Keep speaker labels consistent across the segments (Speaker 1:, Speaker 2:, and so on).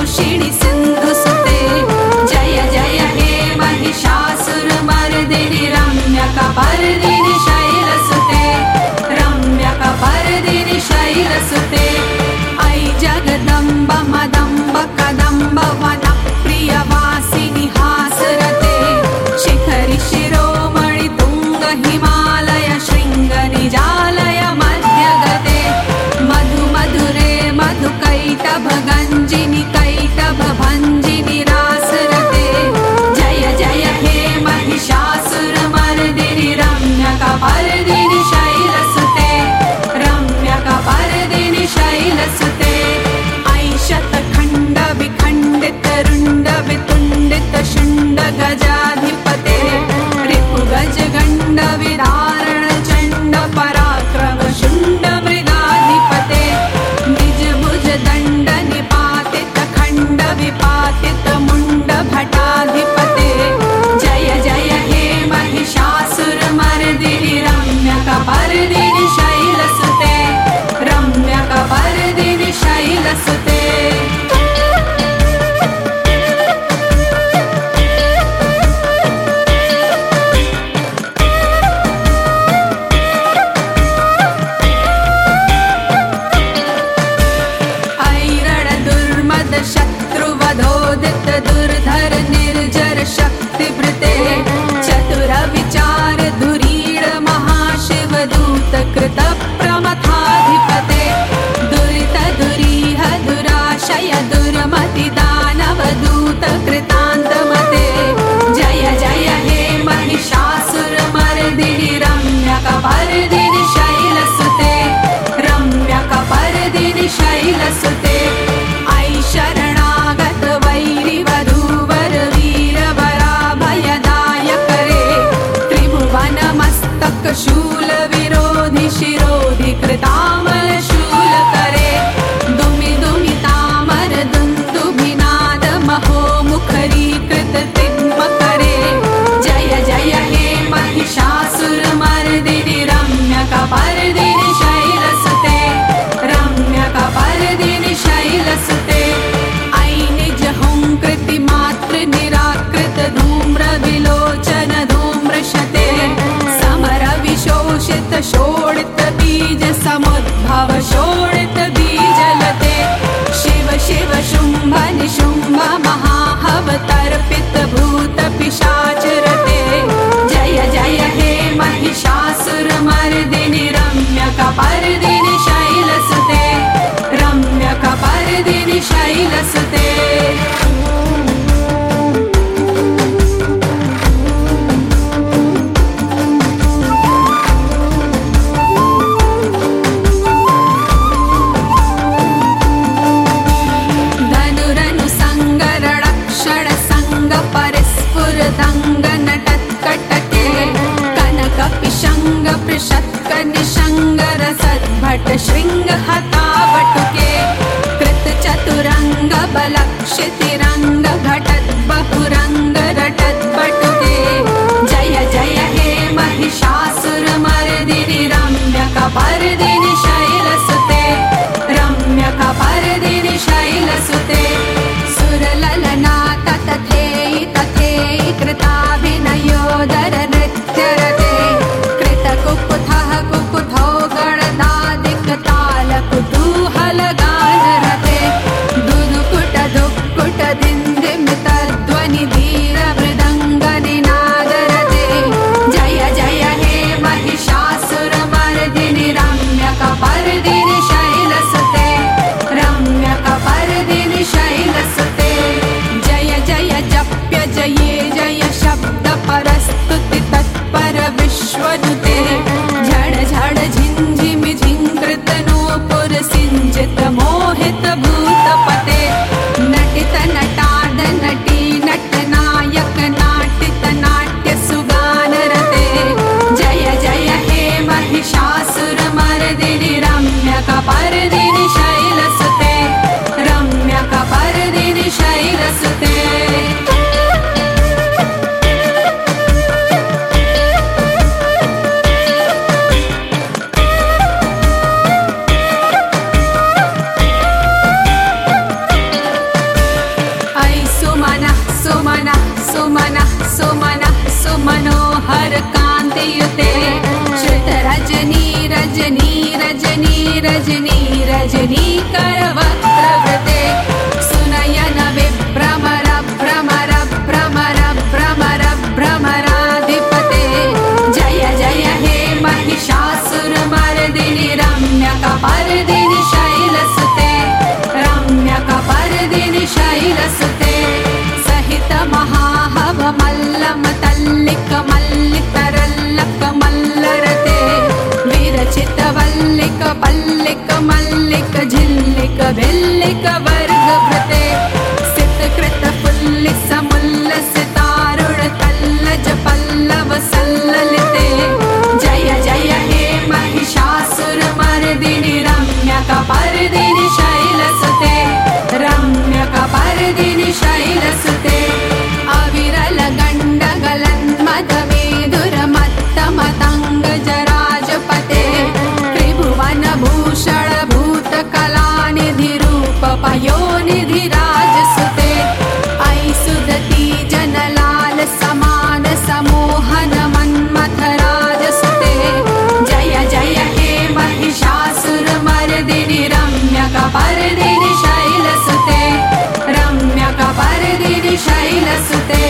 Speaker 1: विनाशिनि सिन्धुसुते जय जय हे महिषासुरमर्दिनि रम्यकपर्दिनि शैलसुते रम्यकपर्दिनि शैलसुते ऐ जगदम्ब मदम्ब कदम्ब वनप्रियवासिनि हासरते शिखरि शिरोमणि तुंग हिमालय शृंग निजालय मध्यगते मधु मधुरे मधुकैटभ गंजिनि कैटभ भंजिनि रासरते जय जय हे महिषासुरमर्दिनि रम्यकपर्दिनि शैलसुते रम्यकपर्दिनि शैलसुते ऐ शतखण्ड विखण्डित रुण्ड वितुण्डित शुण्ड गजाधिपते रिपुगज गण्ड विदारण चण्ड पराक्रम शुण्ड मृगाधिपते निज भुज दण्ड निपातित खण्ड विपातित मुण्ड भटाधिपते जय जय हे महिषासुरमर्दिनि रम्यकपर्दिनि शैलसुते रम्यकपर्दिनि शैलसुते शत्रुवधोदित दुर्धर निर्जर शक्तिभृते चतुर विचार धुरीण महाशिव दूत कृत प्रमथाधिपते दुरित दुरीह दुराशय दुर्मति दानव दूत कृतान्तमते जय जय हे महिषासुरमर्दिनि रम्यकपर्दिनि शैलसुते रम्यकपर्दिनि शैलसुते शरणागत वैरि वधूवर वीर वराभयदायक रे त्रिभुवन मस्तक शूल विरोधि शिरोधि कृतामल शूल करे दुमि दुमि तामर दुन्दुभिनाद महो मुखरी कृत तिम्म करे जय जय हे महिषासुरमर्दिनि रम्यकपर्दिनि शैलसुते रम्यकपर्दिनि शैलसुते निराकृत धूम्र विलोचन धूम्रशते समर विशोषित शोणित बीज समुद्भव शोणित बीजलते शिव शिव शुंभ निशुंभ महाहवतर्पित भूत पिशाचरते जय जय हे महिषासुरमर्दिनि रम्यकपर्दिनि शैलसुते रम्यकपर्दिनि शैलसुते पृषत्क निशंगर सद्भट श्रृंग हता बटुके कृत चतुरंग बलक्षितिरंग घटत बहुरंग रटत बटुके जय जय हे महिषासुरमर्दिनि रम्यकपर्दिनि शैलसुते रम्यकपर्दिनि शैलसुते सुरललना तथेयि तथेयि कृताभिनयोदर नृत्यरते कुकुथः कुकुथौ गणदादिकता रम्यकपर्दिनि शैलसुते रम्यकपर्दिनि शैलसुते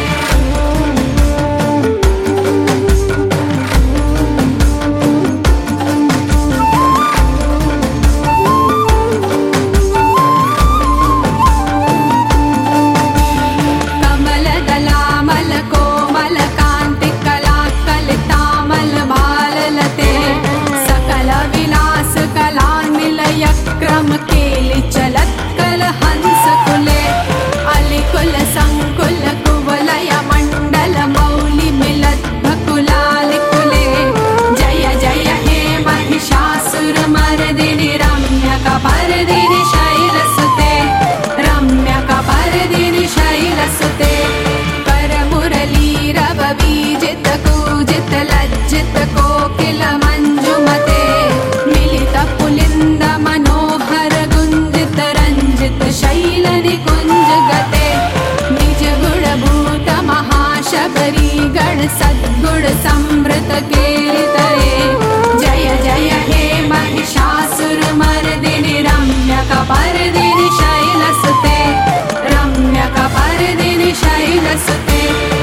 Speaker 1: सद्गुण समृत कीर्तये जय जय हे महिषासुरमर्दिनि रम्यकपर्दिनि शैलसुते रम्यकपर्दिनि शैलसुते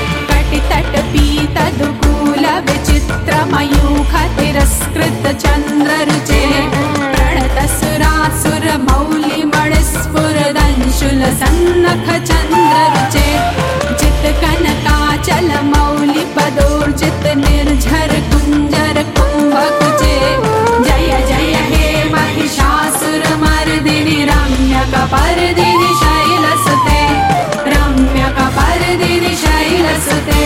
Speaker 1: कटितटपीतदुकूल विचित्रमयूख तिरस्कृत चन्द्ररुचे प्रणतसुरासुर मौलिमणिस्फुरदंशुल सन्नख चन्द्ररुचे चित्कनकाचल मौलि पदोर्जित निर्झर कुंजर कुंभकुचे जय जय हे महिषासुरमर्दिनि रम्यकपर्दिनि शैलसुते रम्यकपर्दिनि शैलसुते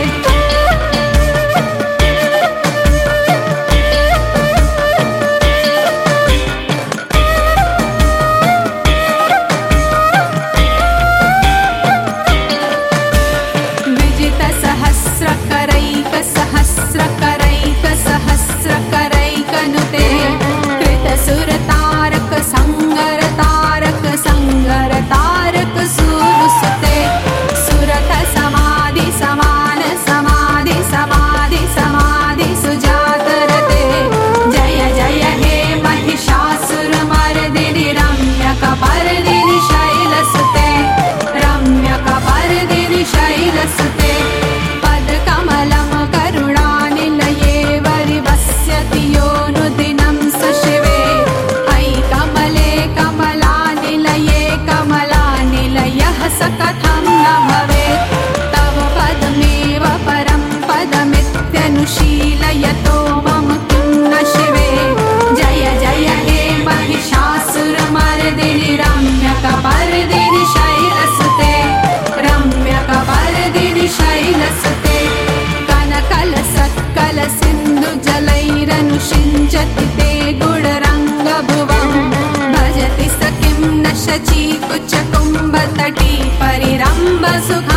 Speaker 1: कथं न भवेत् तव पदमेव परं पदमित्यनुशीलयतो मम किं न शिवे जय जय हे महिषासुरमर्दिनि रम्यकपर्दिनि शैलसुते रम्यकपर्दिनि शैलसुते कनकलसत्कलसिन्धुजलैरनुषिञ्चति ते गुणरङ्गभुवं भजति स किं न शचीकुचकुम्भतटी परिरम्भ सुख